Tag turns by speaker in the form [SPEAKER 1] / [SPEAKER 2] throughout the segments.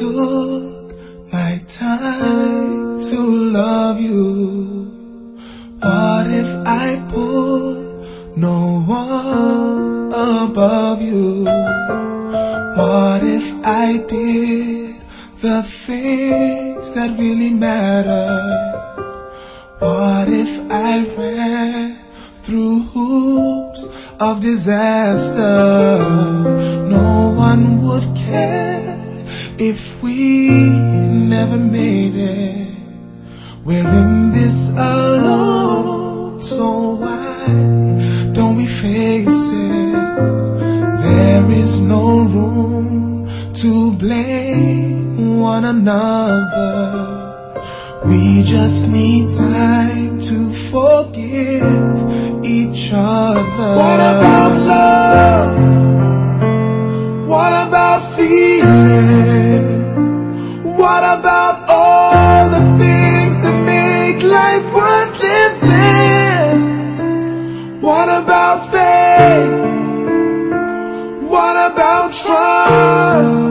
[SPEAKER 1] took my time to love you? What if I put no one above you? What if I did the things that really matter? What if I ran through hoops of disaster? No one would care if we never made it. We're in this alone, so why don't we face it? There is no room to blame one another. We just need time to forgive each other. What about love? What about feeling? What about all the things that make life worth living? What about faith? What about trust?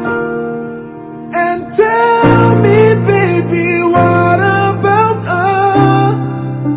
[SPEAKER 1] And tell me, baby, what about us?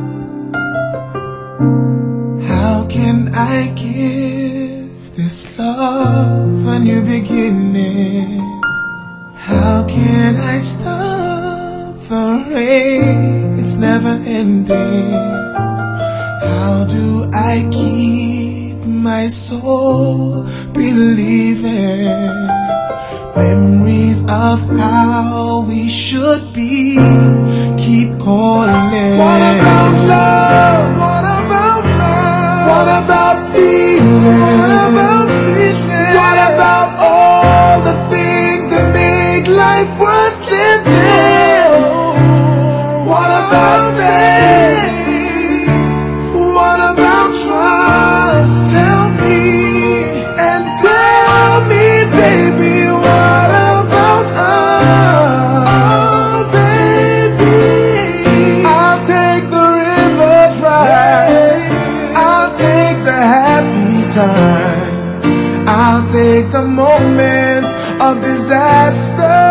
[SPEAKER 1] How can I give this love a new beginning? How can I stop the rain? It's never ending. How do I keep my soul believing? Memories of how we should be keep calling. What about love? What about love? What about feeling? What about feeling? What about all the things that make life worth living? What about faith? What about trust? Tell me, and tell me, baby, what about us? Oh, baby, I'll take the rivers right. I'll take the happy times. I'll take the moments of disaster.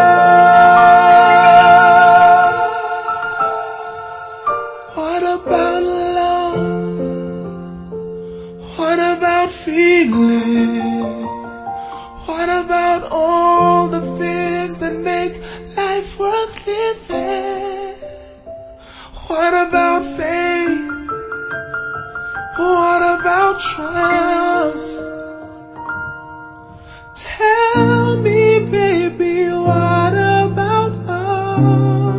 [SPEAKER 1] What about love? What about feeling? What about all the things that make life worth living? What about faith? What about trust? Tell me, baby, what about us?